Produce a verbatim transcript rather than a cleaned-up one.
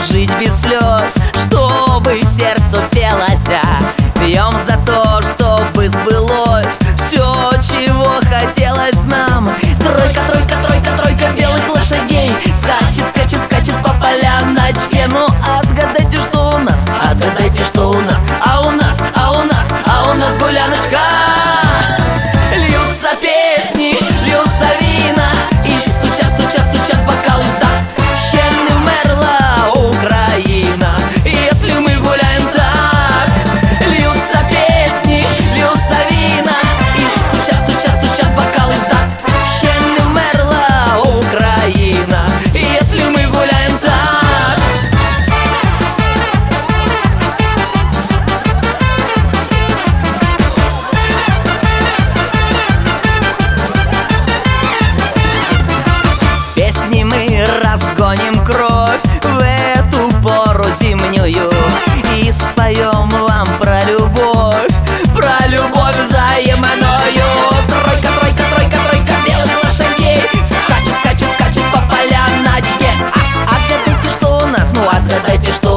жить без слез, чтобы сердцу пелося. Пьем за то, чтобы сбылось все, чего хотелось нам. Тройка, тройка, тройка, тройка белых лошадей скачет, скачет, скачет по поляночке. Ну отгадайте, что у нас, отгадайте, что у нас. А у нас, а у нас, а у нас гуляночка. Льются песни, льются вина, и стучат, стучат, стучат бокалы в такт. Ще не вмерла Украина, если мы гуляем так. Льются песни, льются вина, и стучат, стучат, стучат бокалы в такт. Ще не вмерла Украина, если мы гуляем так. Песни мы разгоним кровь в эту пору зимнюю и споем вам про любовь, про любовь взаимную. Тройка, тройка, тройка, тройка белых лошадей скачет, скачет, скачет по поляночке. А, отгадайте, что у нас, ну отгадайте, что